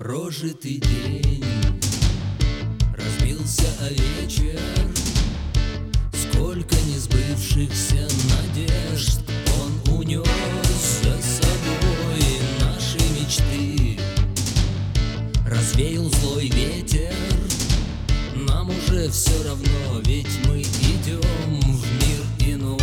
Прожитый день разбился о вечер, сколько несбывшихся надежд он унес за собой наши мечты. Развеял злой ветер, нам уже все равно, ведь мы идем в мир иной.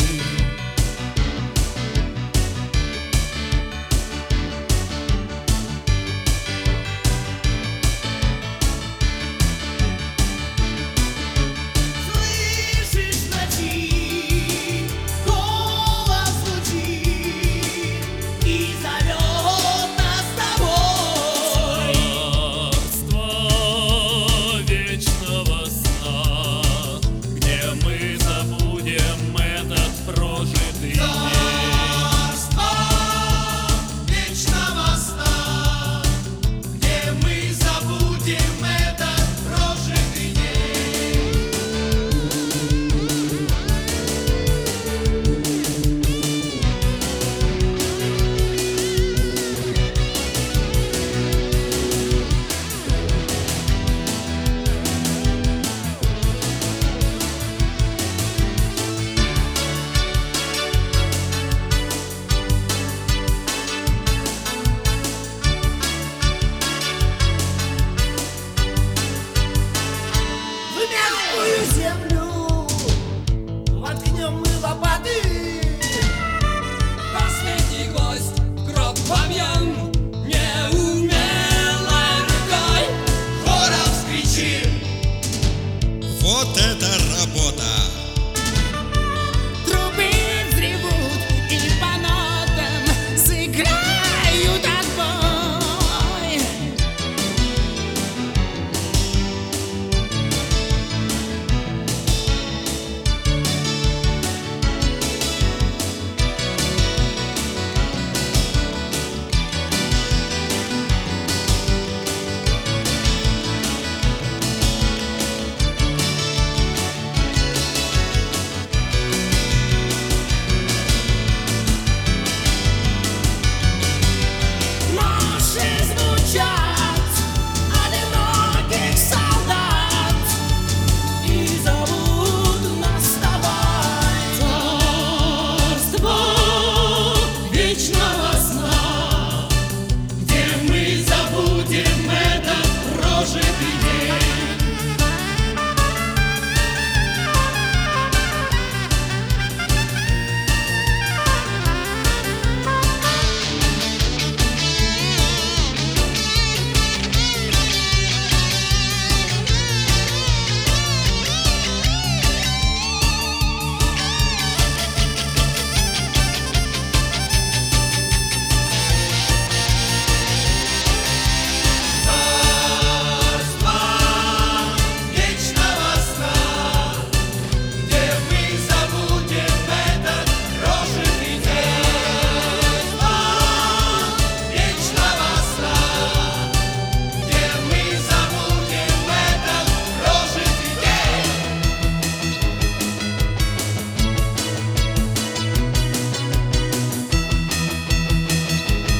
Землю воткнем мы лопаты. Последний гвоздь в гроб побьем неумелой рукой. Хором вскричим: вот это работа! Трубы взревут и по нотам сыграют отбой.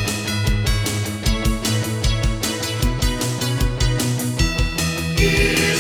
и